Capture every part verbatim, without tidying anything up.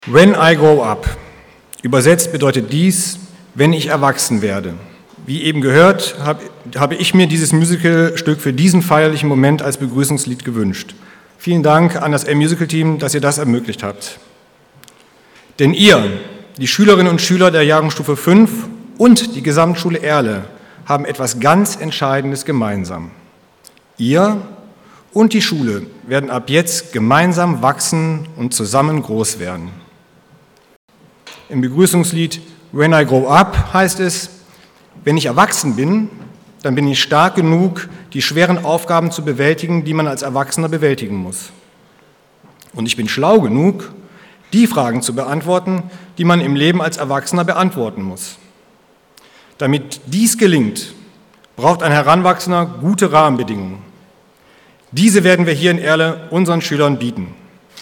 When I grow up. Übersetzt bedeutet dies, wenn ich erwachsen werde. Wie eben gehört, habe, habe ich mir dieses Musicalstück für diesen feierlichen Moment als Begrüßungslied gewünscht. Vielen Dank an das M-Musical-Team, dass ihr das ermöglicht habt. Denn ihr, die Schülerinnen und Schüler der Jahrgangsstufe fünf und die Gesamtschule Erle, haben etwas ganz Entscheidendes gemeinsam. Ihr und die Schule werden ab jetzt gemeinsam wachsen und zusammen groß werden. Im Begrüßungslied When I Grow Up heißt es: Wenn ich erwachsen bin, dann bin ich stark genug, die schweren Aufgaben zu bewältigen, die man als Erwachsener bewältigen muss. Und ich bin schlau genug, die Fragen zu beantworten, die man im Leben als Erwachsener beantworten muss. Damit dies gelingt, braucht ein Heranwachsender gute Rahmenbedingungen. Diese werden wir hier in Erle unseren Schülern bieten.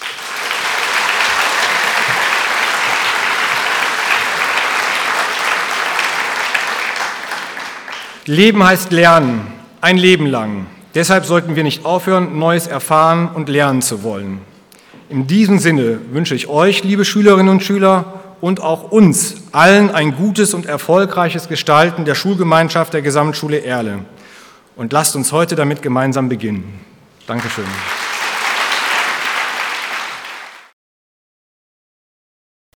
Leben heißt lernen, ein Leben lang. Deshalb sollten wir nicht aufhören, Neues erfahren und lernen zu wollen. In diesem Sinne wünsche ich euch, liebe Schülerinnen und Schüler, und auch uns allen ein gutes und erfolgreiches Gestalten der Schulgemeinschaft der Gesamtschule Erle. Und lasst uns heute damit gemeinsam beginnen. Dankeschön.